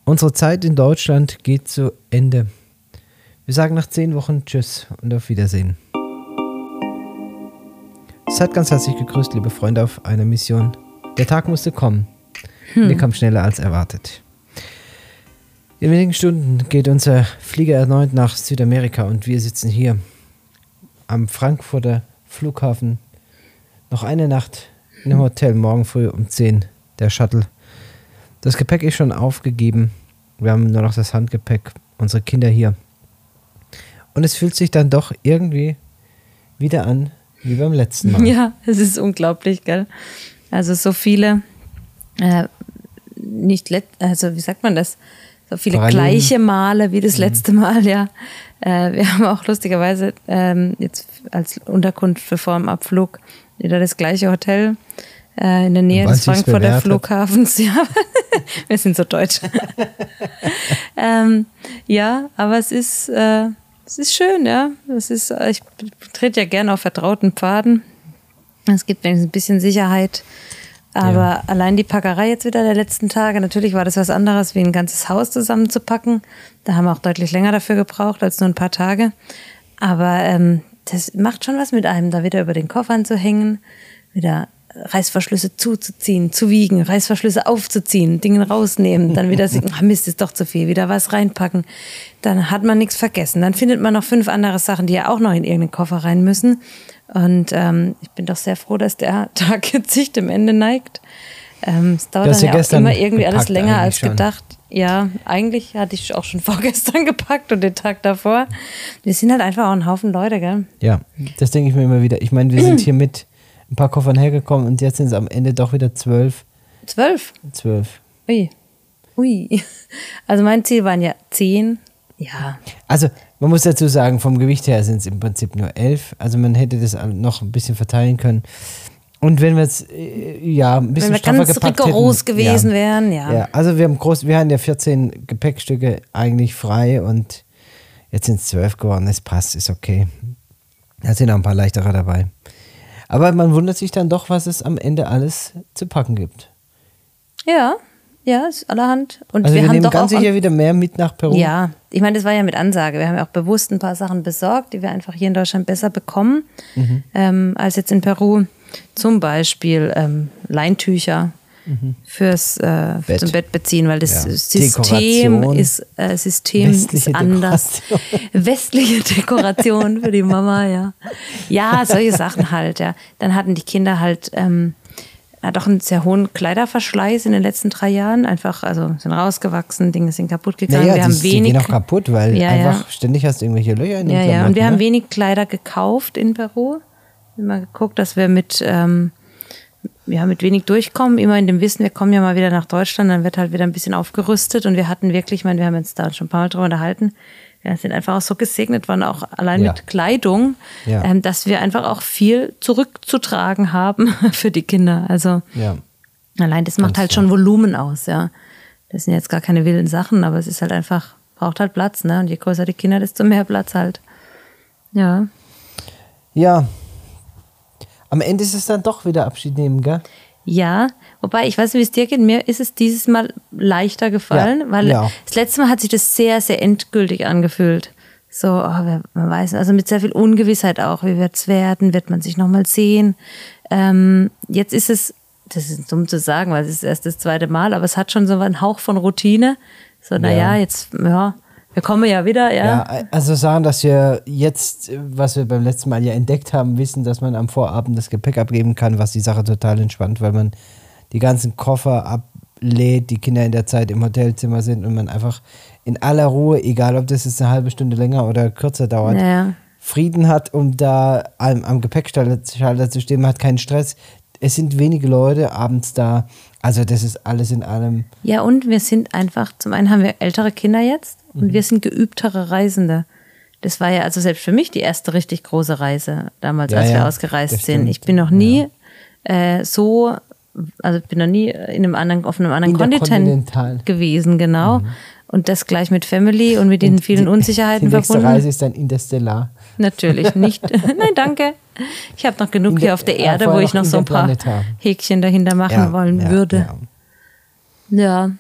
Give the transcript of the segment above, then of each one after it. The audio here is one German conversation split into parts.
Unsere Zeit in Deutschland geht zu Ende. Wir sagen nach 10 Wochen Tschüss und auf Wiedersehen. Seid ganz herzlich gegrüßt, liebe Freunde, auf einer Mission. Der Tag musste kommen. Der kam schneller als erwartet. In wenigen Stunden geht unser Flieger erneut nach Südamerika und wir sitzen hier am Frankfurter Flughafen. Noch eine Nacht in einem Hotel, morgen früh um 10 der Shuttle. Das Gepäck ist schon aufgegeben. Wir haben nur noch das Handgepäck, unsere Kinder hier. Und es fühlt sich dann doch irgendwie wieder an wie beim letzten Mal. Ja, es ist unglaublich, gell? Also so viele, wie sagt man das? So viele gleiche Male wie das letzte Mal, ja. Wir haben auch lustigerweise jetzt als Unterkunft für vor dem Abflug wieder das gleiche Hotel in der Nähe des Frankfurter Flughafens. Ja, wir sind so deutsch. Ja, aber es ist schön, ja. Ich trete ja gerne auf vertrauten Pfaden. Es gibt wenigstens ein bisschen Sicherheit. Aber allein die Packerei jetzt wieder der letzten Tage, natürlich war das was anderes, wie ein ganzes Haus zusammenzupacken. Da haben wir auch deutlich länger dafür gebraucht als nur ein paar Tage. Aber das macht schon was mit einem, da wieder über den Koffern zu hängen, wieder Reißverschlüsse zuzuziehen, zu wiegen, Reißverschlüsse aufzuziehen, Dinge rausnehmen, dann wieder Mist, ist doch zu viel, wieder was reinpacken. Dann hat man nichts vergessen. Dann findet man noch 5 andere Sachen, die ja auch noch in irgendeinen Koffer rein müssen. Und ich bin doch sehr froh, dass der Tag jetzt sich dem Ende neigt. Es dauert dann ja auch immer irgendwie alles länger als gedacht. Ja, eigentlich hatte ich auch schon vorgestern gepackt und den Tag davor. Wir sind halt einfach auch ein Haufen Leute, gell? Ja, das denke ich mir immer wieder. Ich meine, wir sind hier mit ein paar Koffern hergekommen und jetzt sind es am Ende doch wieder 12. 12? 12. Ui. Also mein Ziel waren ja 10. Ja. Also man muss dazu sagen, vom Gewicht her sind es im Prinzip nur 11. Also man hätte das noch ein bisschen verteilen können. Und wenn wir jetzt ein bisschen straffer gepackt hätten. Wenn wir ganz rigoros gewesen wären, ja. Ja. Also wir haben ja 14 Gepäckstücke eigentlich frei und jetzt sind es 12 geworden. Es passt, ist okay. Da sind auch ein paar leichtere dabei. Aber man wundert sich dann doch, was es am Ende alles zu packen gibt. Ja, ist allerhand. Und also wir haben nehmen doch ganz sicher wieder mehr mit nach Peru. Ja, ich meine, das war ja mit Ansage. Wir haben ja auch bewusst ein paar Sachen besorgt, die wir einfach hier in Deutschland besser bekommen als jetzt in Peru. Zum Beispiel Leintücher zum Bett beziehen, weil das System ist anders. Westliche Dekoration für die Mama, ja. Ja, solche Sachen halt, ja. Dann hatten die Kinder halt doch einen sehr hohen Kleiderverschleiß in den letzten 3 Jahren. Einfach, also sind rausgewachsen, Dinge sind kaputt gegangen. Naja, wir haben die gehen auch kaputt, weil einfach ständig hast du irgendwelche Löcher in den Klamotten. Ja, und wir haben wenig Kleider gekauft in Peru. Immer geguckt, dass wir mit wenig durchkommen. Immer in dem Wissen, wir kommen ja mal wieder nach Deutschland, dann wird halt wieder ein bisschen aufgerüstet. Und wir hatten wirklich, wir haben uns da schon ein paar Mal drüber unterhalten, wir sind einfach auch so gesegnet worden, auch allein mit Kleidung, dass wir einfach auch viel zurückzutragen haben für die Kinder. Also allein das macht halt schon Volumen aus, ja. Das sind jetzt gar keine wilden Sachen, aber es ist halt einfach, braucht halt Platz, ne? Und je größer die Kinder, desto mehr Platz halt. Ja. Ja. Am Ende ist es dann doch wieder Abschied nehmen, gell? Ja, wobei, ich weiß nicht, wie es dir geht, mir ist es dieses Mal leichter gefallen, weil das letzte Mal hat sich das sehr, sehr endgültig angefühlt. So, man weiß, also mit sehr viel Ungewissheit auch, wie wird es werden, wird man sich nochmal sehen. Jetzt ist es, das ist dumm zu sagen, weil es ist erst das 2. Mal, aber es hat schon so einen Hauch von Routine. So, wir kommen ja wieder, Ja, also sagen, dass wir jetzt, was wir beim letzten Mal ja entdeckt haben, wissen, dass man am Vorabend das Gepäck abgeben kann, was die Sache total entspannt, weil man die ganzen Koffer ablädt, die Kinder in der Zeit im Hotelzimmer sind und man einfach in aller Ruhe, egal ob das jetzt eine halbe Stunde länger oder kürzer dauert, Frieden hat, um da am Gepäckschalter zu stehen. Man hat keinen Stress. Es sind wenige Leute abends da. Also das ist alles in allem. Ja, und wir sind einfach, zum einen haben wir ältere Kinder jetzt und wir sind geübtere Reisende. Das war ja also selbst für mich die erste richtig große Reise damals, als wir ausgereist sind. Ich bin noch nie bin noch nie auf einem anderen Kontinent gewesen, genau. Und das gleich mit Family und mit den vielen Unsicherheiten verbunden. Die nächste Reise ist dann Interstellar. Natürlich nicht. Nein, danke. Ich habe noch genug hier auf der Erde, wo ich noch so ein paar Häkchen dahinter machen wollen würde. Ja.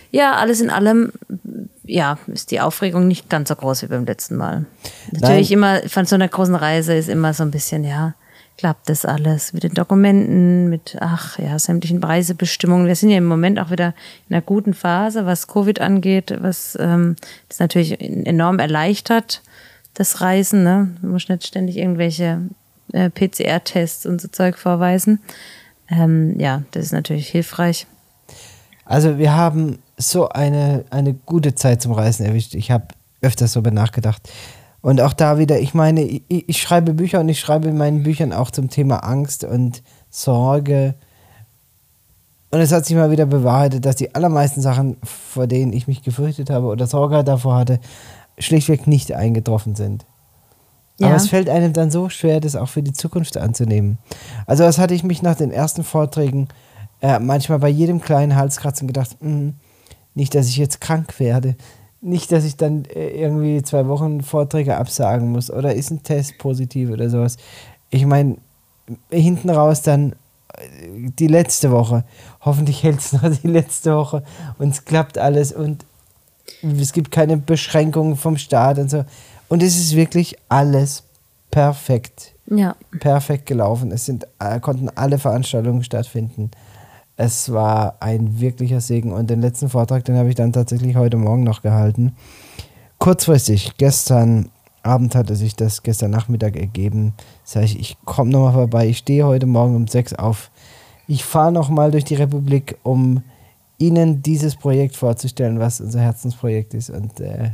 Ja, alles in allem, ja, ist die Aufregung nicht ganz so groß wie beim letzten Mal. Natürlich immer, von so einer großen Reise ist immer so ein bisschen, ja, klappt das alles mit den Dokumenten, mit, sämtlichen Reisebestimmungen. Wir sind ja im Moment auch wieder in einer guten Phase, was Covid angeht, was das natürlich enorm erleichtert, das Reisen, ne? Man muss nicht ständig irgendwelche PCR-Tests und so Zeug vorweisen. Das ist natürlich hilfreich. Also wir haben so eine gute Zeit zum Reisen erwischt. Ich habe öfters darüber nachgedacht. Und auch da wieder, ich meine, ich schreibe Bücher und ich schreibe in meinen Büchern auch zum Thema Angst und Sorge. Und es hat sich mal wieder bewahrheitet, dass die allermeisten Sachen, vor denen ich mich gefürchtet habe oder Sorge davor hatte, schlichtweg nicht eingetroffen sind. Ja. Aber es fällt einem dann so schwer, das auch für die Zukunft anzunehmen. Also das hatte ich mich nach den ersten Vorträgen manchmal bei jedem kleinen Halskratzen gedacht, nicht, dass ich jetzt krank werde. Nicht, dass ich dann irgendwie 2 Wochen Vorträge absagen muss oder ist ein Test positiv oder sowas. Ich meine, hinten raus dann die letzte Woche. Hoffentlich hält es noch die letzte Woche und es klappt alles und es gibt keine Beschränkungen vom Staat und so. Und es ist wirklich alles perfekt. Ja. Perfekt gelaufen. Konnten alle Veranstaltungen stattfinden. Es war ein wirklicher Segen und den letzten Vortrag, den habe ich dann tatsächlich heute Morgen noch gehalten. Kurzfristig, gestern Abend hatte sich das gestern Nachmittag ergeben. Sag ich komme nochmal vorbei, ich stehe heute Morgen um 6 auf. Ich fahre nochmal durch die Republik, um Ihnen dieses Projekt vorzustellen, was unser Herzensprojekt ist. Und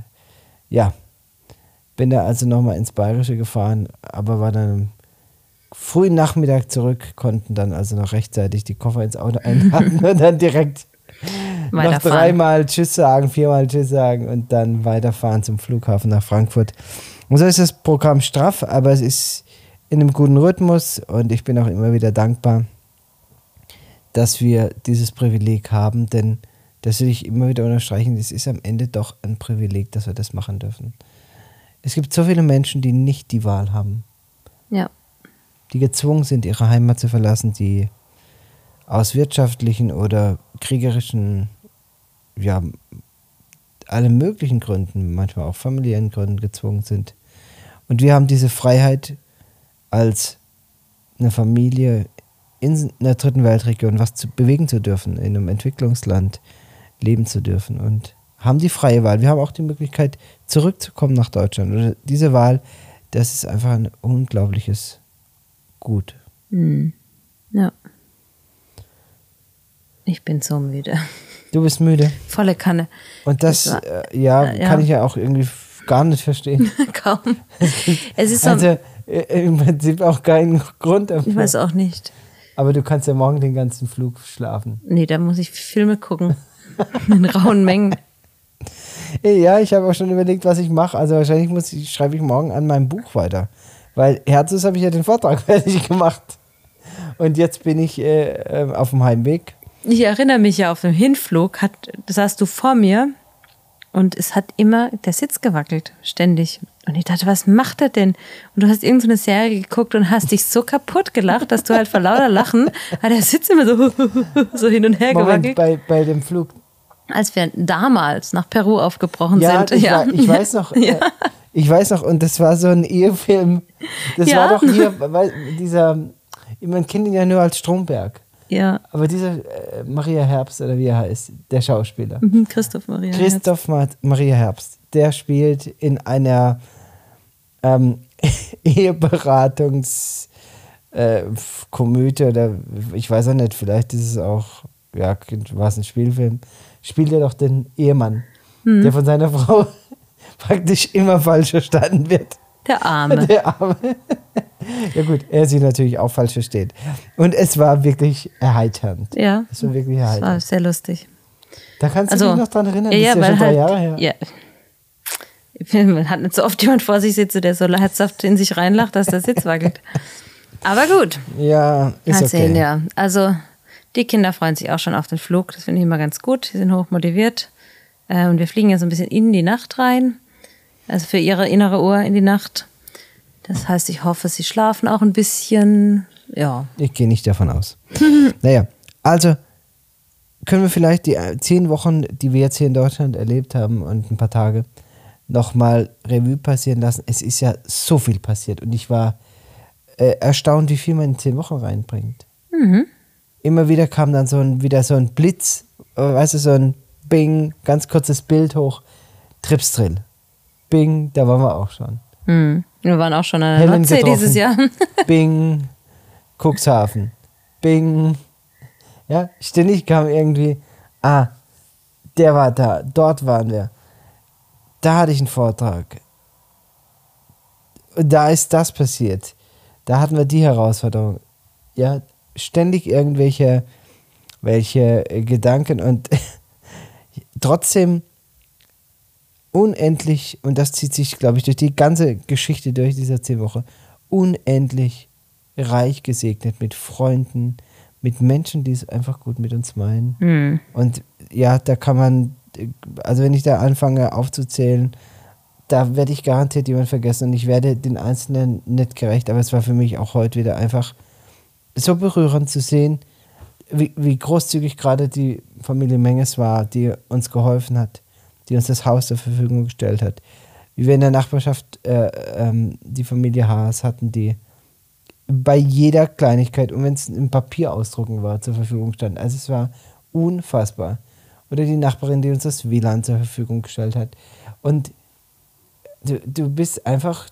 bin da also nochmal ins Bayerische gefahren, aber war dann am frühen Nachmittag zurück, konnten dann also noch rechtzeitig die Koffer ins Auto einladen und dann direkt noch 3-mal Tschüss sagen, 4-mal Tschüss sagen und dann weiterfahren zum Flughafen nach Frankfurt. Und so ist das Programm straff, aber es ist in einem guten Rhythmus und ich bin auch immer wieder dankbar, dass wir dieses Privileg haben, denn das will ich immer wieder unterstreichen, es ist am Ende doch ein Privileg, dass wir das machen dürfen. Es gibt so viele Menschen, die nicht die Wahl haben. Ja. Die gezwungen sind, ihre Heimat zu verlassen, die aus wirtschaftlichen oder kriegerischen, alle möglichen Gründen, manchmal auch familiären Gründen gezwungen sind. Und wir haben diese Freiheit, als eine Familie in einer dritten Weltregion was bewegen zu dürfen, in einem Entwicklungsland leben zu dürfen und haben die freie Wahl. Wir haben auch die Möglichkeit, zurückzukommen nach Deutschland. Und diese Wahl, das ist einfach ein unglaubliches Gut. Ja. Ich bin so müde. Du bist müde? Volle Kanne. Und das kann ich ja auch irgendwie gar nicht verstehen. Kaum. Es ist also im Prinzip auch keinen Grund dafür. Ich weiß auch nicht. Aber du kannst ja morgen den ganzen Flug schlafen. Nee, da muss ich Filme gucken. In rauen Mengen. Ja, ich habe auch schon überlegt, was ich mache. Also wahrscheinlich schreibe ich morgen an meinem Buch weiter. Weil Herzens habe ich ja den Vortrag fertig gemacht. Und jetzt bin ich auf dem Heimweg. Ich erinnere mich ja, auf dem Hinflug saßt du vor mir und es hat immer der Sitz gewackelt, ständig. Und ich dachte, was macht er denn? Und du hast irgendeine Serie geguckt und hast dich so kaputt gelacht, dass du halt vor lauter Lachen, hat der Sitz immer so hin und her gewackelt. Bei dem Flug. Als wir damals nach Peru aufgebrochen sind. Ich weiß noch. Ja. Ich weiß noch, und das war so ein Ehefilm. Das war doch hier, man kennt ihn ja nur als Stromberg. Ja. Aber dieser Maria Herbst, oder wie er heißt, der Schauspieler. Christoph Maria Herbst. Der spielt in einer Eheberatungs-Komödie oder ich weiß auch nicht, vielleicht ist es auch, war es ein Spielfilm, spielt er doch den Ehemann, der von seiner Frau praktisch immer falsch verstanden wird. Der Arme. Ja gut, er sie natürlich auch falsch versteht. Und es war wirklich erheiternd. Ja, es war wirklich erheiternd. Es war sehr lustig. Da kannst du dich noch dran erinnern, das ist ja schon 3 Jahre her. Ja. Man hat nicht so oft jemand vor sich sitzt, der so herzhaft in sich reinlacht, dass der Sitz wackelt. Aber gut. Ja, ist okay. Sehen, ja. Also die Kinder freuen sich auch schon auf den Flug. Das finde ich immer ganz gut. Sie sind hoch motiviert. Und wir fliegen ja so ein bisschen in die Nacht rein. Also für ihre innere Uhr in die Nacht. Das heißt, ich hoffe, sie schlafen auch ein bisschen. Ja. Ich gehe nicht davon aus. Naja, also können wir vielleicht die 10 Wochen, die wir jetzt hier in Deutschland erlebt haben und ein paar Tage, nochmal Revue passieren lassen. Es ist ja so viel passiert und ich war erstaunt, wie viel man in 10 Wochen reinbringt. Mhm. Immer wieder kam dann wieder so ein Blitz, weißt du, so ein Bing, ganz kurzes Bild hoch, Tripsdrill. Bing, da waren wir auch schon. Wir waren auch schon an der Nordsee dieses Jahr. Bing, Cuxhaven. Bing. Ja, ständig kam irgendwie, der war da, dort waren wir. Da hatte ich einen Vortrag. Da ist das passiert. Da hatten wir die Herausforderung. Ja, ständig irgendwelche Gedanken und trotzdem unendlich, und das zieht sich, glaube ich, durch die ganze Geschichte durch dieser 10 Wochen, unendlich reich gesegnet mit Freunden, mit Menschen, die es einfach gut mit uns meinen. Und ja, da kann man, also wenn ich da anfange aufzuzählen, da werde ich garantiert jemanden vergessen und ich werde den Einzelnen nicht gerecht, aber es war für mich auch heute wieder einfach so berührend zu sehen, wie großzügig gerade die Familie Menges war, die uns geholfen hat, die uns das Haus zur Verfügung gestellt hat. Wie wir in der Nachbarschaft die Familie Haas hatten, die bei jeder Kleinigkeit, und wenn es ein Papierausdrucken war, zur Verfügung stand. Also es war unfassbar. Oder die Nachbarin, die uns das WLAN zur Verfügung gestellt hat. Und du bist einfach,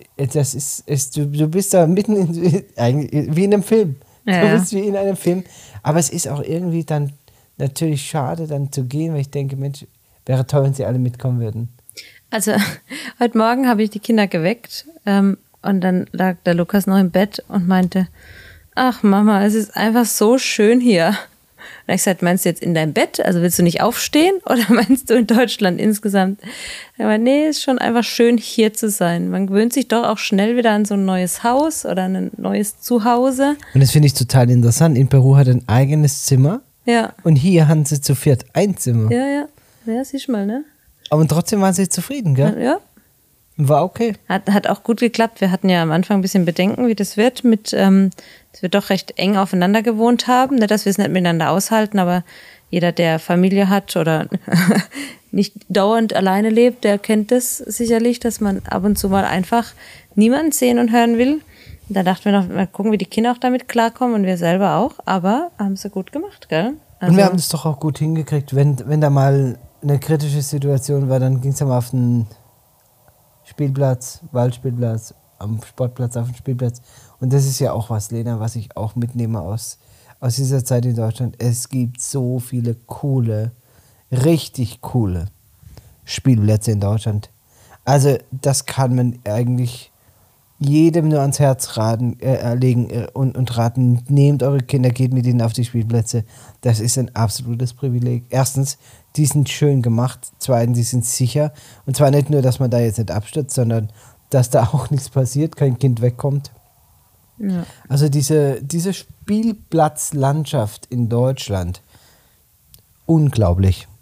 du bist da mitten wie in einem Film. Ja. Du bist wie in einem Film. Aber es ist auch irgendwie dann natürlich schade, dann zu gehen, weil ich denke, Mensch, wäre toll, wenn sie alle mitkommen würden. Also heute Morgen habe ich die Kinder geweckt und dann lag der Lukas noch im Bett und meinte, ach Mama, es ist einfach so schön hier. Und ich gesagt, meinst du jetzt in deinem Bett? Also willst du nicht aufstehen oder meinst du in Deutschland insgesamt? Aber nee, ist schon einfach schön hier zu sein. Man gewöhnt sich doch auch schnell wieder an so ein neues Haus oder ein neues Zuhause. Und das finde ich total interessant. In Peru hat er ein eigenes Zimmer. Ja. Und hier haben sie zu viert ein Zimmer. Ja, siehst du mal, ne? Aber trotzdem waren sie zufrieden, gell? Ja. War okay. Hat auch gut geklappt. Wir hatten ja am Anfang ein bisschen Bedenken, wie das wird, dass wir doch recht eng aufeinander gewohnt haben. Nicht, dass wir es nicht miteinander aushalten, aber jeder, der Familie hat oder nicht dauernd alleine lebt, der kennt das sicherlich, dass man ab und zu mal einfach niemanden sehen und hören will. Und da dachten wir noch, mal gucken, wie die Kinder auch damit klarkommen und wir selber auch. Aber haben sie gut gemacht, gell? Also, und wir haben es doch auch gut hingekriegt. Wenn da mal eine kritische Situation war, dann ging es ja mal auf den Spielplatz, Waldspielplatz, am Sportplatz, auf den Spielplatz. Und das ist ja auch was, Lena, was ich auch mitnehme aus dieser Zeit in Deutschland. Es gibt so viele richtig coole Spielplätze in Deutschland. Also das kann man eigentlich jedem nur ans Herz legen und raten. Nehmt eure Kinder, geht mit ihnen auf die Spielplätze. Das ist ein absolutes Privileg. Erstens, die sind schön gemacht. Zweitens, die sind sicher. Und zwar nicht nur, dass man da jetzt nicht abstürzt, sondern dass da auch nichts passiert, kein Kind wegkommt. ja. Also diese Spielplatzlandschaft in Deutschland, unglaublich.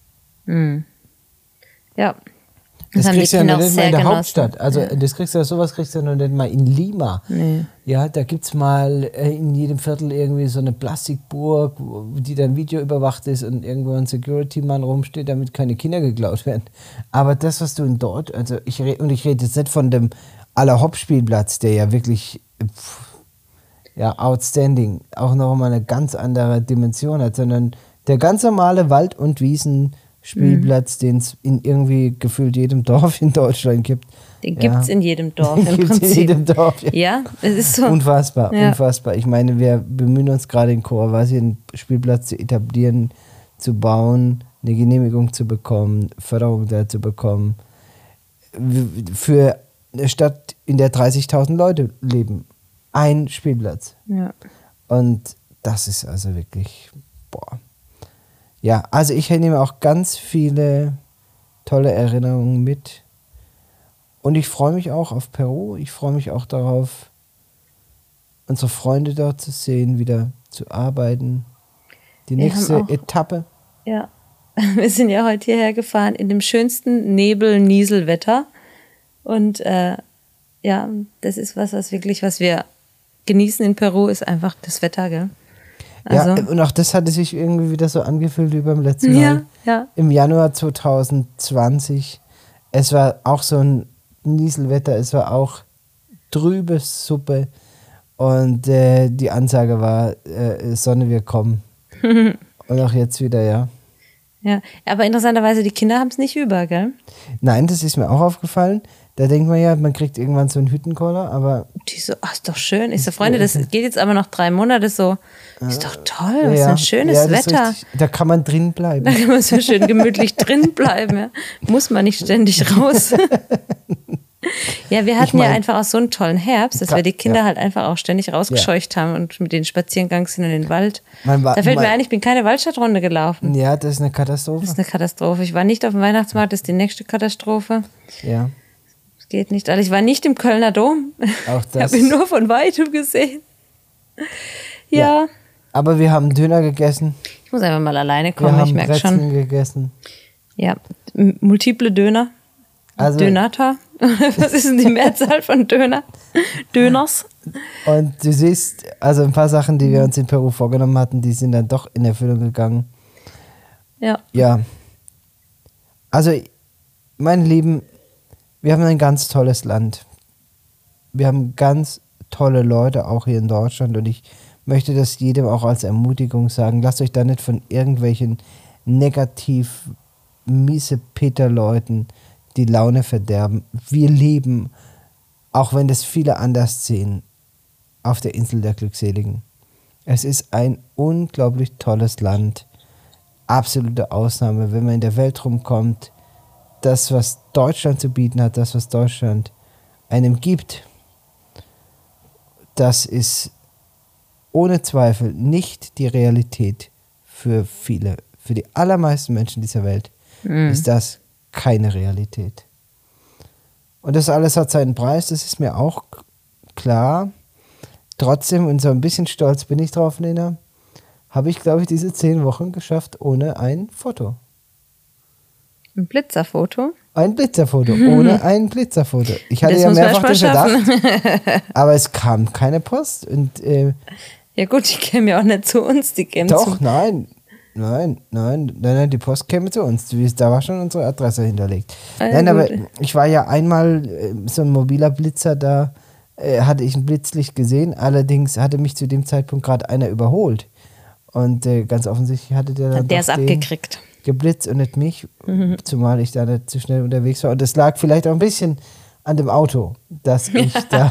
Ja. Das kriegst du ja noch nicht mal in der genossen. Hauptstadt. Also sowas kriegst du ja noch nicht mal in Lima. Nee. Ja, da gibt es mal in jedem Viertel irgendwie so eine Plastikburg, die dann videoüberwacht ist und irgendwo ein Security-Mann rumsteht, damit keine Kinder geklaut werden. Aber das, was du in dort, also ich rede jetzt nicht von dem Allerhopp-Spielplatz, der ja wirklich outstanding, auch noch mal eine ganz andere Dimension hat, sondern der ganz normale Wald- und Wiesen-Spielplatz, den es in irgendwie gefühlt jedem Dorf in Deutschland gibt. Den gibt es in jedem Dorf im Gibt's Prinzip. in jedem Dorf, ja. Ja, es ist so. Unfassbar, Ja. unfassbar. Ich meine, wir bemühen uns gerade in Kroatien einen Spielplatz zu etablieren, zu bauen, eine Genehmigung zu bekommen, Förderung da zu bekommen. Für eine Stadt, in der 30.000 Leute leben. Ein Spielplatz. Ja. Und das ist also wirklich, boah. Ja, also ich nehme auch ganz viele tolle Erinnerungen mit. Und ich freue mich auch auf Peru. Ich freue mich auch darauf, unsere Freunde dort zu sehen, wieder zu arbeiten. Die nächste Etappe. Ja, wir sind ja heute hierher gefahren in dem schönsten Nebel-Nieselwetter. Und das ist was wir genießen in Peru, ist einfach das Wetter, gell? Also, ja, und auch das hatte sich irgendwie wieder so angefühlt wie beim letzten Mal. ja. Im Januar 2020. Es war auch so ein Nieselwetter, es war auch trübe Suppe. Und die Ansage war, Sonne, wir kommen. Und auch jetzt wieder, ja. Ja, aber interessanterweise, die Kinder haben es nicht über, gell? Nein, das ist mir auch aufgefallen. Da denkt man ja, man kriegt irgendwann so einen Hüttenkoller, aber... Die so, ach, ist doch schön. Ich so, Freunde, das geht jetzt aber noch 3 Monate so. Ist doch toll, was ja, ein schönes ja, das ist Wetter. richtig. Da kann man drin bleiben. Da kann man so schön gemütlich drin bleiben. Ja. Muss man nicht ständig raus. Ja, wir hatten ja einfach auch so einen tollen Herbst, dass wir die Kinder halt einfach auch ständig rausgescheucht haben und mit denen Spaziergang sind in den Wald. Da fällt mir ein, ich bin keine Waldstadtrunde gelaufen. Ja, das ist eine Katastrophe. Das ist eine Katastrophe. Ich war nicht auf dem Weihnachtsmarkt, das ist die nächste Katastrophe. Ja. Das geht nicht. Also ich war nicht im Kölner Dom. Auch Ich das. habe ihn nur von weitem gesehen. Ja. Aber wir haben Döner gegessen. Ich muss einfach mal alleine Wir kommen, ich haben merke Brezeln schon. gegessen. Ja, multiple Döner. Also, Dönata. Was ist denn die Mehrzahl von Döner? Döners. Und du siehst, also ein paar Sachen, die wir uns in Peru vorgenommen hatten, die sind dann doch in Erfüllung gegangen. Ja. Ja. Also, meine Lieben, wir haben ein ganz tolles Land. Wir haben ganz tolle Leute, auch hier in Deutschland. Und ich möchte das jedem auch als Ermutigung sagen. Lasst euch da nicht von irgendwelchen negativ miese Peter-Leuten die Laune verderben. Wir leben, auch wenn das viele anders sehen, auf der Insel der Glückseligen. Es ist ein unglaublich tolles Land. Absolute Ausnahme, wenn man in der Welt rumkommt. Das, was Deutschland zu bieten hat, das, was Deutschland einem gibt, das ist ohne Zweifel nicht die Realität für viele. Für die allermeisten Menschen dieser Welt ist das keine Realität. Und das alles hat seinen Preis, das ist mir auch klar. Trotzdem, und so ein bisschen stolz bin ich drauf, Lena, habe ich, glaube ich, diese 10 Wochen geschafft ohne ein Foto. Ein Blitzerfoto? Ein Blitzerfoto, ohne ein Blitzerfoto. Ich hatte Das ja muss man mehrfach den erst mal Verdacht, aber es kam keine Post. Und, ja gut, die kämen ja auch nicht zu uns, die kämen doch, zu... nein, die Post käme zu uns. Da war schon unsere Adresse hinterlegt. Nein, aber ich war ja einmal so ein mobiler Blitzer, da hatte ich ein Blitzlicht gesehen. Allerdings hatte mich zu dem Zeitpunkt gerade einer überholt. Und ganz offensichtlich hatte der dann Der ist abgekriegt. Geblitzt und nicht mich, zumal ich da nicht zu schnell unterwegs war. Und das lag vielleicht auch ein bisschen an dem Auto, dass ich da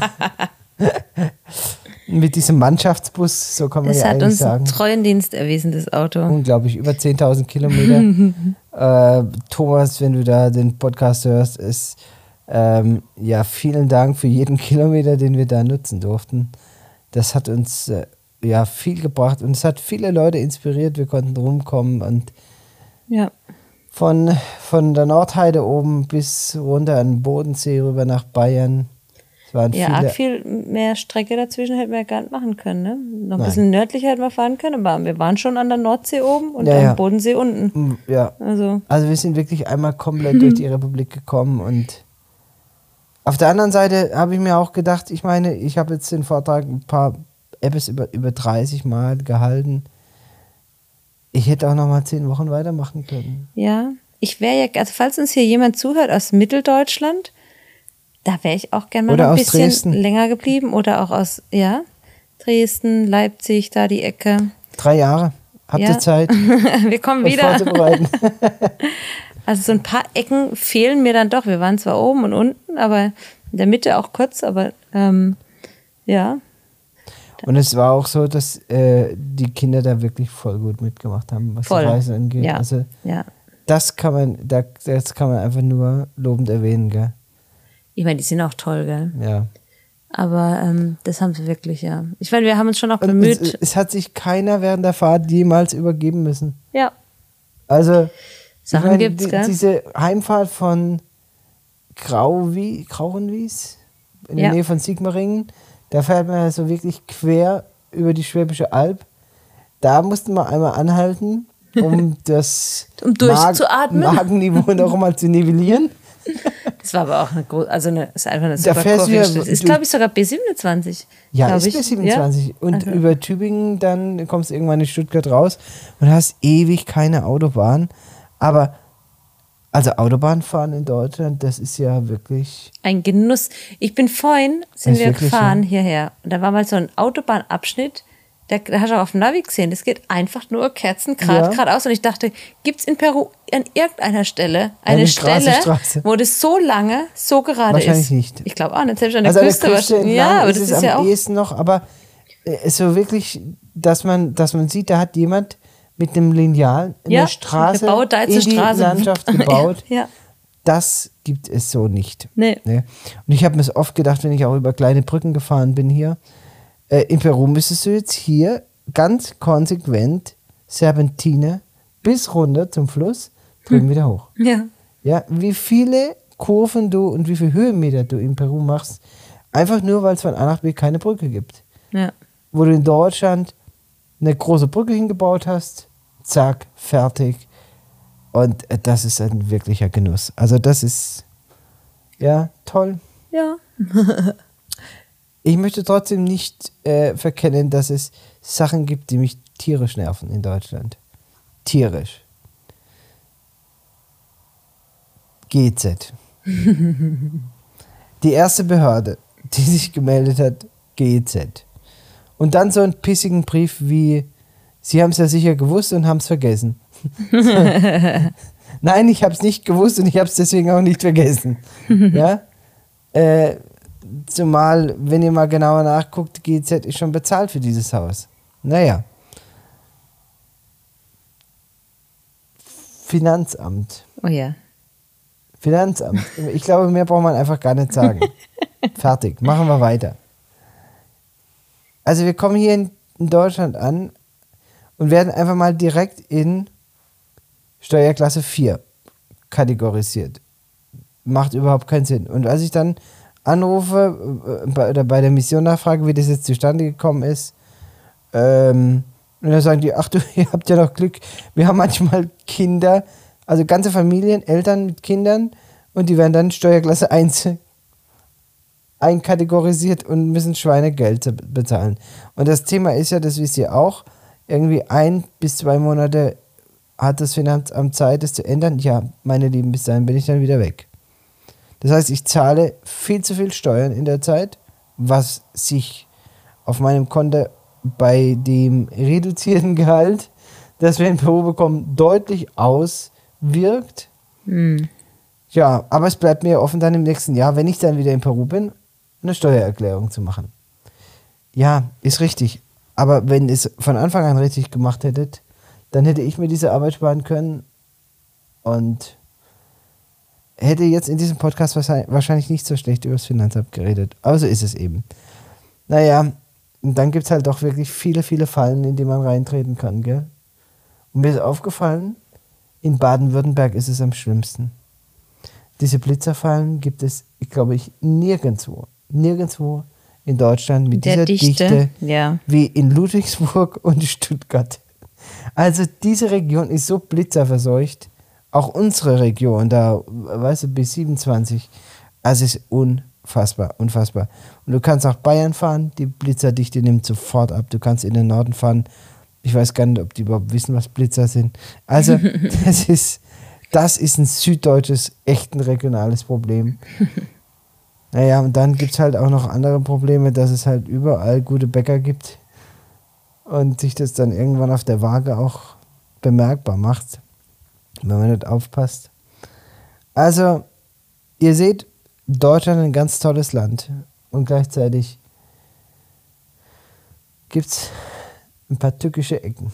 mit diesem Mannschaftsbus, so kann man ja eigentlich sagen. Es hat uns treuen Dienst erwiesen, das Auto. Unglaublich, über 10.000 Kilometer. Thomas, wenn du da den Podcast hörst, ist ja, vielen Dank für jeden Kilometer, den wir da nutzen durften. Das hat uns ja viel gebracht und es hat viele Leute inspiriert. Wir konnten rumkommen und ja. Von der Nordheide oben bis runter an den Bodensee rüber nach Bayern. Es waren Ja, arg viel mehr Strecke dazwischen hätten wir ja gar nicht machen können. Ne? Noch ein bisschen nördlicher hätten wir fahren können, aber wir waren schon an der Nordsee oben und am Bodensee unten. Ja. Also wir sind wirklich einmal komplett durch die Republik gekommen und auf der anderen Seite habe ich mir auch gedacht, ich meine, ich habe jetzt den Vortrag ein paar Apps über 30 Mal gehalten. Ich hätte auch noch mal 10 Wochen weitermachen können. Ja, ich wäre ja, also falls uns hier jemand zuhört aus Mitteldeutschland, da wäre ich auch gerne mal noch ein bisschen Dresden. Länger geblieben. Oder auch aus, Dresden, Leipzig, da die Ecke. 3 Jahre. Habt ihr Zeit? Wir kommen wieder. Vorzubereiten. Also so ein paar Ecken fehlen mir dann doch. Wir waren zwar oben und unten, aber in der Mitte auch kurz, aber ja. Und es war auch so, dass die Kinder da wirklich voll gut mitgemacht haben, was die Reise angeht. Ja. Also das kann man einfach nur lobend erwähnen, gell? Ich meine, die sind auch toll, gell? Ja. Aber das haben sie wirklich, ja. Ich meine, wir haben uns schon auch bemüht. Es hat sich keiner während der Fahrt jemals übergeben müssen. Ja. Also Sachen gibt's, gell? Diese Heimfahrt von Grauenwies in der Nähe von Sigmaringen, da fährt man ja so wirklich quer über die Schwäbische Alb. Da mussten wir einmal anhalten, um das durchzuatmen. Magenniveau noch mal zu nivellieren. Das war aber auch ist einfach eine super fährst kurvige du Strecke. Ist, glaube ich, sogar B27. Ja, ist B27. Ja? Und über Tübingen, dann kommst du irgendwann in Stuttgart raus und hast ewig keine Autobahn. Aber, also Autobahnfahren in Deutschland, das ist ja wirklich... Ein Genuss. Sind wir gefahren hierher. Und da war mal so ein Autobahnabschnitt, da hast du auch auf dem Navi gesehen, das geht einfach nur geradeaus. Und ich dachte, gibt es in Peru an irgendeiner Stelle eine Straße, wo das so lange, so gerade wahrscheinlich ist? Nicht. Ich glaube auch nicht, selbst an der Küste. Ja, aber das ist ja am ehesten noch, aber so wirklich, dass man sieht, da hat jemand mit einem Lineal eine Straße in die Landschaft gebaut. Ja. Das gibt es so nicht. Nee. Und ich habe mir es oft gedacht, wenn ich auch über kleine Brücken gefahren bin hier, in Peru müsstest du jetzt hier ganz konsequent Serpentine bis runter zum Fluss, drüben wieder hoch. Ja. Ja, wie viele Kurven du und wie viele Höhenmeter du in Peru machst, einfach nur, weil es von A nach B keine Brücke gibt. Ja. Wo du in Deutschland eine große Brücke hingebaut hast, zack, fertig. Und das ist ein wirklicher Genuss. Also das ist, ja, toll. Ja. Ich möchte trotzdem nicht verkennen, dass es Sachen gibt, die mich tierisch nerven in Deutschland. Tierisch. GEZ. Die erste Behörde, die sich gemeldet hat, GEZ. Und dann so einen pissigen Brief wie, Sie haben es ja sicher gewusst und haben es vergessen. Nein, ich habe es nicht gewusst und ich habe es deswegen auch nicht vergessen. Ja? Zumal, wenn ihr mal genauer nachguckt, GEZ ist schon bezahlt für dieses Haus. Naja. Finanzamt. Oh ja. Finanzamt. Ich glaube, mehr braucht man einfach gar nicht sagen. Fertig. Machen wir weiter. Also wir kommen hier in Deutschland an und werden einfach mal direkt in Steuerklasse 4 kategorisiert. Macht überhaupt keinen Sinn. Und als ich dann anrufe oder bei der Mission nachfrage, wie das jetzt zustande gekommen ist, und dann sagen die, ach du, ihr habt ja doch Glück. Wir haben manchmal Kinder, also ganze Familien, Eltern mit Kindern, und die werden dann Steuerklasse 1 einkategorisiert und müssen Schweinegeld bezahlen. Und das Thema ist ja, das wisst ihr auch, irgendwie 1 bis 2 Monate hat das Finanzamt Zeit, das zu ändern. Ja, meine Lieben, bis dahin bin ich dann wieder weg. Das heißt, ich zahle viel zu viel Steuern in der Zeit, was sich auf meinem Konto bei dem reduzierten Gehalt, das wir in Peru bekommen, deutlich auswirkt. Ja, aber es bleibt mir offen, dann im nächsten Jahr, wenn ich dann wieder in Peru bin, eine Steuererklärung zu machen. Ja, ist richtig. Aber wenn ihr es von Anfang an richtig gemacht hättet, dann hätte ich mir diese Arbeit sparen können und hätte jetzt in diesem Podcast wahrscheinlich nicht so schlecht über das Finanzamt geredet. Aber so ist es eben. Naja, und dann gibt es halt doch wirklich viele, viele Fallen, in die man reintreten kann, gell? Und mir ist aufgefallen, in Baden-Württemberg ist es am schlimmsten. Diese Blitzerfallen gibt es, glaube ich, nirgendwo in Deutschland mit dieser Dichte ja, wie in Ludwigsburg und Stuttgart. Also diese Region ist so blitzerverseucht. Auch unsere Region, da, weißt du, bis 27. Also es ist unfassbar. Und du kannst nach Bayern fahren, die Blitzerdichte nimmt sofort ab. Du kannst in den Norden fahren. Ich weiß gar nicht, ob die überhaupt wissen, was Blitzer sind. Also das ist ein süddeutsches, echt ein regionales Problem. Naja, und dann gibt es halt auch noch andere Probleme, dass es halt überall gute Bäcker gibt und sich das dann irgendwann auf der Waage auch bemerkbar macht, wenn man nicht aufpasst. Also, ihr seht, Deutschland ein ganz tolles Land und gleichzeitig gibt es ein paar tückische Ecken.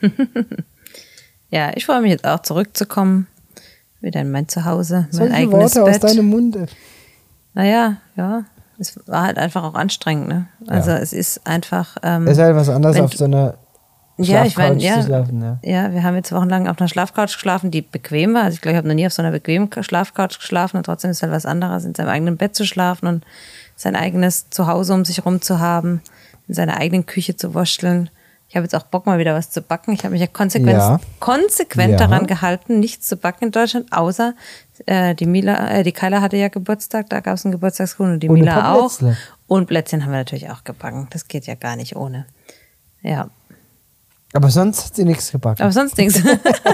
Ja, ich freue mich jetzt auch zurückzukommen, wieder in mein Zuhause, mein solche eigenes Worte Bett. aus deinem Munde. Naja, ja, es war halt einfach auch anstrengend, ne? Also Ja. es ist einfach... Es ist halt was anderes, auf so einer Schlafcouch zu schlafen. Ja, wir haben jetzt wochenlang auf einer Schlafcouch geschlafen, die bequem war. Also ich glaube, ich habe noch nie auf so einer bequemen Schlafcouch geschlafen und trotzdem ist es halt was anderes, in seinem eigenen Bett zu schlafen und sein eigenes Zuhause um sich herum zu haben, in seiner eigenen Küche zu wursteln. Ich habe jetzt auch Bock, mal wieder was zu backen. Ich habe mich ja konsequent daran gehalten, nichts zu backen in Deutschland, außer die Kyla hatte ja Geburtstag, da gab es einen Geburtstagskuchen und die Mila auch. Und Plätzchen haben wir natürlich auch gebacken. Das geht ja gar nicht ohne. Ja. Aber sonst hat sie nichts gebacken. Aber sonst nichts.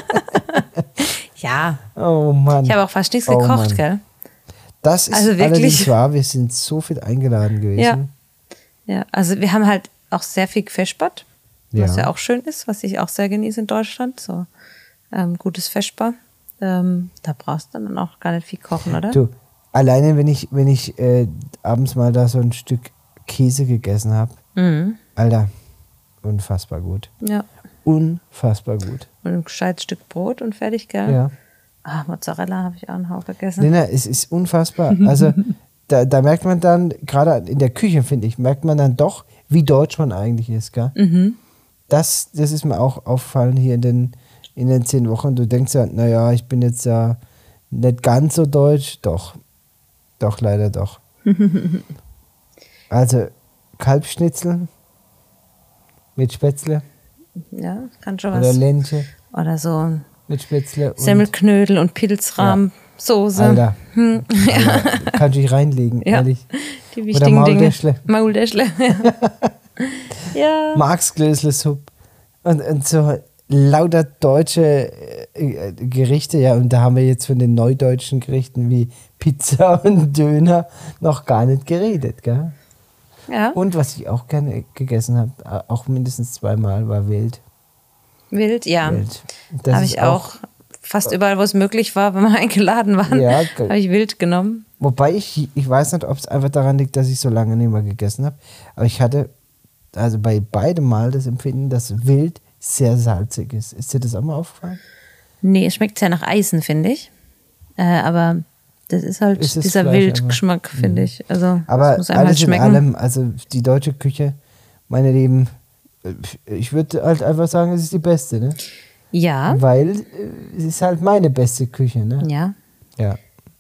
Ja. Oh Mann. Ich habe auch fast nichts gekocht, gell? Das ist also allerdings wahr. Wir sind so viel eingeladen gewesen. Ja, also wir haben halt auch sehr viel Feschbad, was ja auch schön ist, was ich auch sehr genieße in Deutschland. So gutes Feschbar. Da brauchst du dann auch gar nicht viel kochen, oder? Du, alleine wenn ich abends mal da so ein Stück Käse gegessen habe, Alter, unfassbar gut. Ja. Unfassbar gut. Und ein gescheites Stück Brot und fertig, gell? Ja. Mozzarella habe ich auch einen Haufen gegessen. Lena, es ist unfassbar. Also da merkt man dann, gerade in der Küche, finde ich, merkt man dann doch, wie deutsch man eigentlich ist, gell? Das ist mir auch aufgefallen hier in den 10 Wochen. Du denkst ja, naja, ich bin jetzt ja nicht ganz so deutsch. Doch, leider doch. Also Kalbschnitzel mit Spätzle. Ja, kann schon was. Oder Lenche. Oder so mit Spätzle. Semmelknödel und Pilzrahmsoße. Alter, kann ich reinlegen, ehrlich. Die wichtigen Dinge. Maultäschle. Ja. Marksglösle-Suppe. Und so lauter deutsche Gerichte, ja. Und da haben wir jetzt von den neudeutschen Gerichten wie Pizza und Döner noch gar nicht geredet, gell? Ja. Und was ich auch gerne gegessen habe, auch mindestens 2-mal, war Wild. Wild, ja. Wild. Habe ich auch fast überall, wo es möglich war, wenn wir eingeladen waren, habe ich Wild genommen. Wobei ich weiß nicht, ob es einfach daran liegt, dass ich so lange nicht mehr gegessen habe, aber ich hatte also bei beidem Mal das Empfinden, dass Wild sehr salzig ist. Ist dir das auch mal aufgefallen? Nee, es schmeckt sehr nach Eisen, finde ich. Aber das ist halt dieser Wildgeschmack, finde ich. Also, aber das muss einem alles halt schmecken. in allem, also die deutsche Küche, meine Lieben, ich würde halt einfach sagen, es ist die beste, ne? Ja. Weil es ist halt meine beste Küche, ne? Ja. Ja.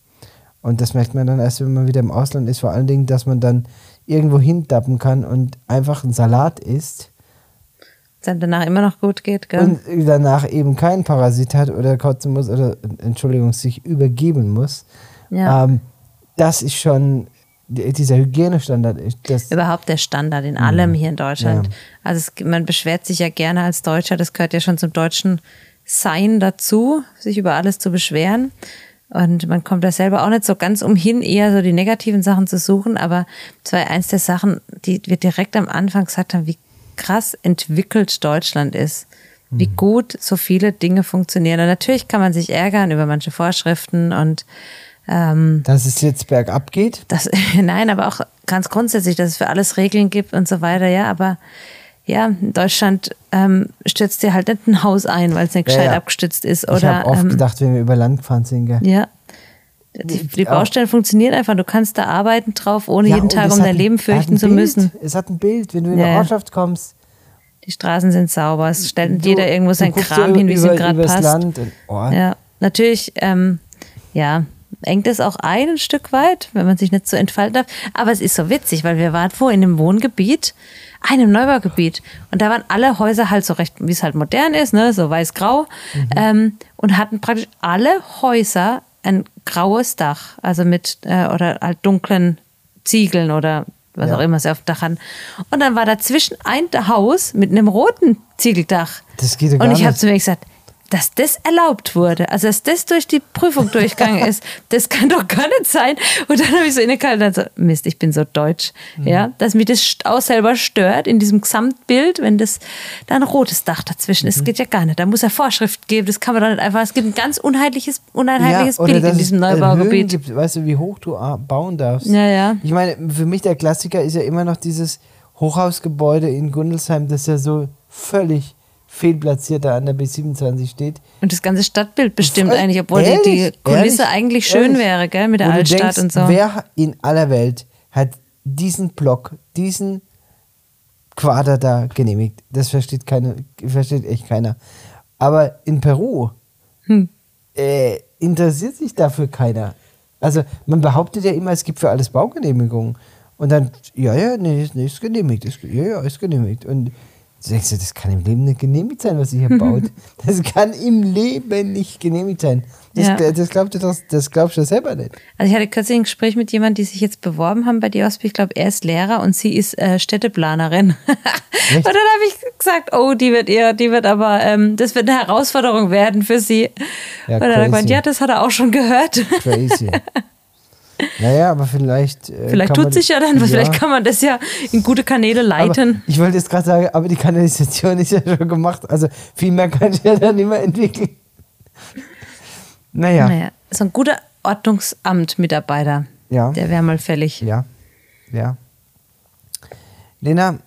Und das merkt man dann erst, wenn man wieder im Ausland ist, vor allen Dingen, dass man dann irgendwo hintappen kann und einfach einen Salat isst. Dann danach immer noch gut geht, gell? Und danach eben keinen Parasit hat oder kotzen muss oder, Entschuldigung, sich übergeben muss. Ja. Das ist schon dieser Hygienestandard. Überhaupt der Standard in allem hier in Deutschland. Ja. Also man beschwert sich ja gerne als Deutscher, das gehört ja schon zum deutschen Sein dazu, sich über alles zu beschweren. Und man kommt da selber auch nicht so ganz umhin, eher so die negativen Sachen zu suchen. Aber das war eins der Sachen, die wir direkt am Anfang gesagt haben, wie krass entwickelt Deutschland ist. Wie gut so viele Dinge funktionieren. Und natürlich kann man sich ärgern über manche Vorschriften und dass es jetzt bergab geht? Nein, aber auch ganz grundsätzlich, dass es für alles Regeln gibt und so weiter. Ja, aber ja, in Deutschland stürzt dir halt nicht ein Haus ein, weil es nicht gescheit abgestützt ist. Ich habe oft gedacht, wenn wir über Land gefahren sind. Gell? Ja, die Baustellen funktionieren einfach. Du kannst da arbeiten drauf, ohne jeden Tag um dein Leben fürchten zu müssen. Es hat ein Bild, wenn du in eine Ortschaft kommst. Die Straßen sind sauber, es stellt jeder irgendwo sein Kram hin, wie es ihm gerade passt. Land ja, natürlich, engt es auch ein Stück weit, wenn man sich nicht so entfalten darf. Aber es ist so witzig, weil wir waren in einem Wohngebiet, einem Neubaugebiet. Und da waren alle Häuser halt so recht, wie es halt modern ist, ne, so weiß-grau. Und hatten praktisch alle Häuser ein graues Dach, also mit, oder halt dunklen Ziegeln oder was auch immer sie auf dem Dach hatten. Und dann war dazwischen ein Haus mit einem roten Ziegeldach. Das geht ja gar nicht. Und ich habe nicht. zu mir gesagt, dass das erlaubt wurde, also dass das durch die Prüfung durchgegangen ist, das kann doch gar nicht sein. Und dann habe ich so innegehalten und dann so, Mist, ich bin so deutsch, ja, dass mich das auch selber stört in diesem Gesamtbild, wenn das da ein rotes Dach dazwischen ist, das geht ja gar nicht. Da muss ja Vorschrift geben, das kann man doch nicht einfach, es gibt ein ganz uneinheitliches Bild in diesem Neubaugebiet. Gibt, weißt du, wie hoch du bauen darfst? Ja. Ich meine, für mich der Klassiker ist ja immer noch dieses Hochhausgebäude in Gundelsheim, das ja so völlig fehlplatziert da an der B27 steht. Und das ganze Stadtbild bestimmt eigentlich, obwohl die Kulisse eigentlich schön wäre, gell, mit der Altstadt denkst, und so. Wer in aller Welt hat diesen Block, diesen Quader da genehmigt? Das versteht echt keiner. Aber in Peru interessiert sich dafür keiner. Also man behauptet ja immer, es gibt für alles Baugenehmigungen. Und dann, ist genehmigt. Ist genehmigt. Und Du denkst, das kann im Leben nicht genehmigt sein, was ihr hier baut. Das kann im Leben nicht genehmigt sein. Das glaubst du selber nicht. Also ich hatte kürzlich ein Gespräch mit jemandem, die sich jetzt beworben haben bei der Ausbildung. Ich glaube, er ist Lehrer und sie ist Städteplanerin. Und dann habe ich gesagt, oh, die wird aber, das wird eine Herausforderung werden für sie. Ja, und dann hat er gemeint, ja, das hat er auch schon gehört. Crazy. Naja, aber vielleicht tut sich ja dann, vielleicht kann man das ja in gute Kanäle leiten. Aber ich wollte jetzt gerade sagen, aber die Kanalisation ist ja schon gemacht. Also viel mehr kann ich ja dann nicht mehr entwickeln. Naja, so ein guter Ordnungsamt-Mitarbeiter. Ja. Der wäre mal fällig. Ja. Lena,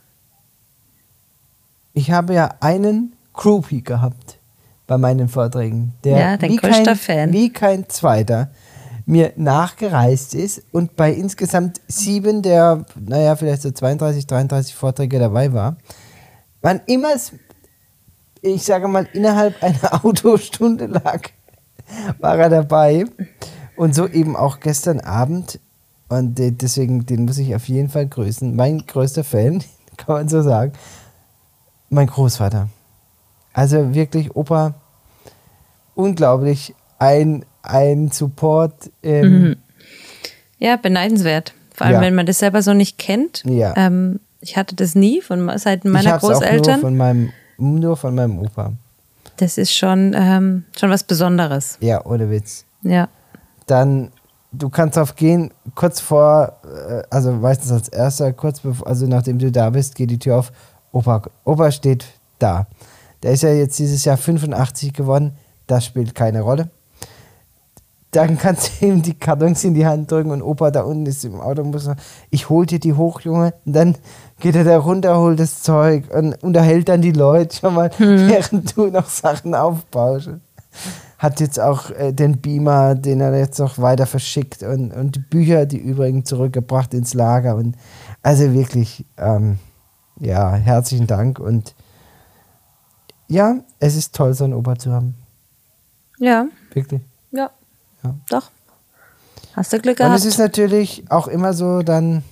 ich habe ja einen Groupie gehabt bei meinen Vorträgen, der dein größter Fan. Wie kein zweiter mir nachgereist ist und bei insgesamt 7 der, vielleicht so 32, 33 Vorträge dabei war. Wann immer es, ich sage mal, innerhalb einer Autostunde lag, war er dabei. Und so eben auch gestern Abend. Und deswegen, den muss ich auf jeden Fall grüßen. Mein größter Fan, kann man so sagen, mein Großvater. Also wirklich, Opa, unglaublich, ein Support. Ja, beneidenswert. Vor allem, wenn man das selber so nicht kennt. Ja. Ich hatte das nie von Seiten meiner Großeltern. Nur von meinem Opa. Das ist schon was Besonderes. Ja, ohne Witz. Ja. Dann, du kannst drauf gehen, kurz vor, also meistens als erster, also nachdem du da bist, geht die Tür auf. Opa steht da. Der ist ja jetzt dieses Jahr 85 geworden. Das spielt keine Rolle. Dann kannst du ihm die Kartons in die Hand drücken und Opa da unten ist im Auto und muss sagen, ich hol dir die hoch, Junge. Und dann geht er da runter, holt das Zeug und unterhält dann die Leute schon mal, während du noch Sachen aufbaust. Hat jetzt auch den Beamer, den er jetzt noch weiter verschickt und die Bücher, die übrigens zurückgebracht ins Lager. Und also wirklich, herzlichen Dank. Und ja, es ist toll, so einen Opa zu haben. Ja. Wirklich. Ja. Doch. Hast du Glück gehabt. Und es ist natürlich auch immer so dann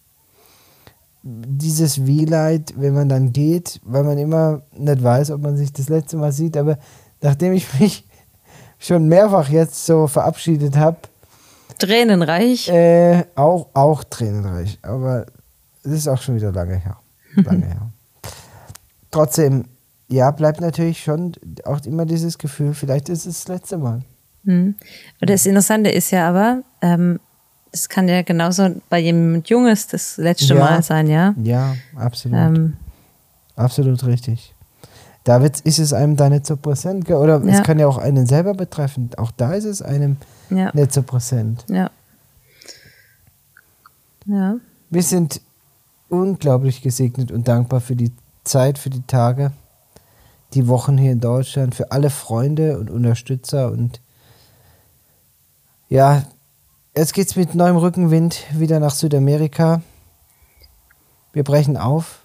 dieses Wehleid, wenn man dann geht, weil man immer nicht weiß, ob man sich das letzte Mal sieht. Aber nachdem ich mich schon mehrfach jetzt so verabschiedet habe. Tränenreich? Auch tränenreich. Aber es ist auch schon wieder lange her. Trotzdem, ja, bleibt natürlich schon auch immer dieses Gefühl, vielleicht ist es das letzte Mal. Und das Interessante ist ja aber, es kann ja genauso bei jemandem Junges das letzte Mal sein, ja? Ja, absolut. Absolut richtig. Da ist es einem da nicht so präsent, gell? Oder es kann ja auch einen selber betreffen. Auch da ist es einem nicht so präsent. Ja. Wir sind unglaublich gesegnet und dankbar für die Zeit, für die Tage, die Wochen hier in Deutschland, für alle Freunde und Unterstützer und ja, jetzt geht's mit neuem Rückenwind wieder nach Südamerika. Wir brechen auf.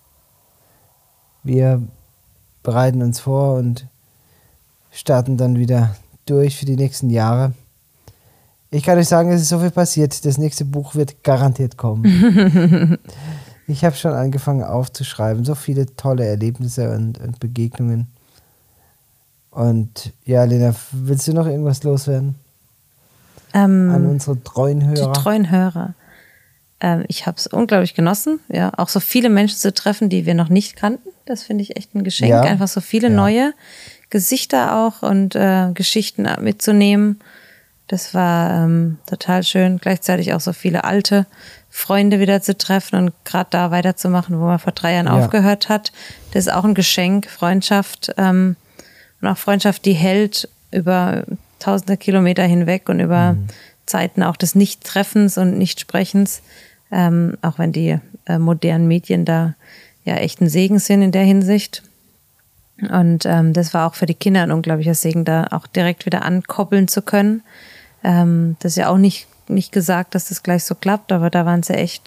Wir bereiten uns vor und starten dann wieder durch für die nächsten Jahre. Ich kann euch sagen, es ist so viel passiert. Das nächste Buch wird garantiert kommen. Ich habe schon angefangen aufzuschreiben. So viele tolle Erlebnisse und Begegnungen. Und ja, Lena, willst du noch irgendwas loswerden? An unsere treuen Hörer. Die treuen Hörer. Ich habe es unglaublich genossen, ja, auch so viele Menschen zu treffen, die wir noch nicht kannten. Das finde ich echt ein Geschenk. Ja. Einfach so viele neue Gesichter auch und Geschichten mitzunehmen. Das war total schön. Gleichzeitig auch so viele alte Freunde wieder zu treffen und gerade da weiterzumachen, wo man vor 3 Jahren aufgehört hat. Das ist auch ein Geschenk, Freundschaft und auch Freundschaft, die hält über tausende Kilometer hinweg und über Zeiten auch des Nicht-Treffens und Nicht-Sprechens, auch wenn die modernen Medien da ja echt ein Segen sind in der Hinsicht. Und das war auch für die Kinder ein unglaublicher Segen, da auch direkt wieder ankoppeln zu können. Das ist ja auch nicht gesagt, dass das gleich so klappt, aber da waren sie echt,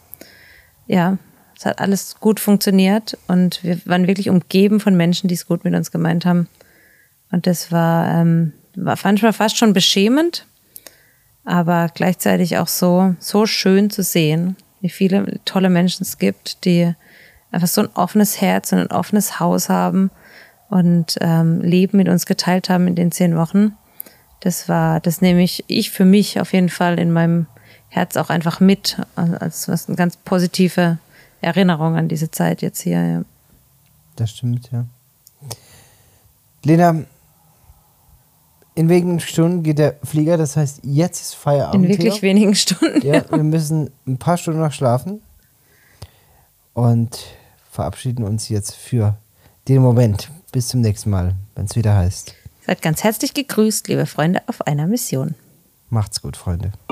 es hat alles gut funktioniert und wir waren wirklich umgeben von Menschen, die es gut mit uns gemeint haben. Und das war manchmal fast schon beschämend, aber gleichzeitig auch so schön zu sehen, wie viele tolle Menschen es gibt, die einfach so ein offenes Herz und ein offenes Haus haben und Leben mit uns geteilt haben in den 10 Wochen. Das nehme ich für mich auf jeden Fall in meinem Herz auch einfach mit, als was eine ganz positive Erinnerung an diese Zeit jetzt hier. Ja. Das stimmt, ja. Lena, in wenigen Stunden geht der Flieger, das heißt, jetzt ist Feierabend. In wirklich wenigen Stunden. Ja, wir müssen ein paar Stunden noch schlafen und verabschieden uns jetzt für den Moment. Bis zum nächsten Mal, wenn es wieder heißt. Seid ganz herzlich gegrüßt, liebe Freunde auf einer Mission. Macht's gut, Freunde.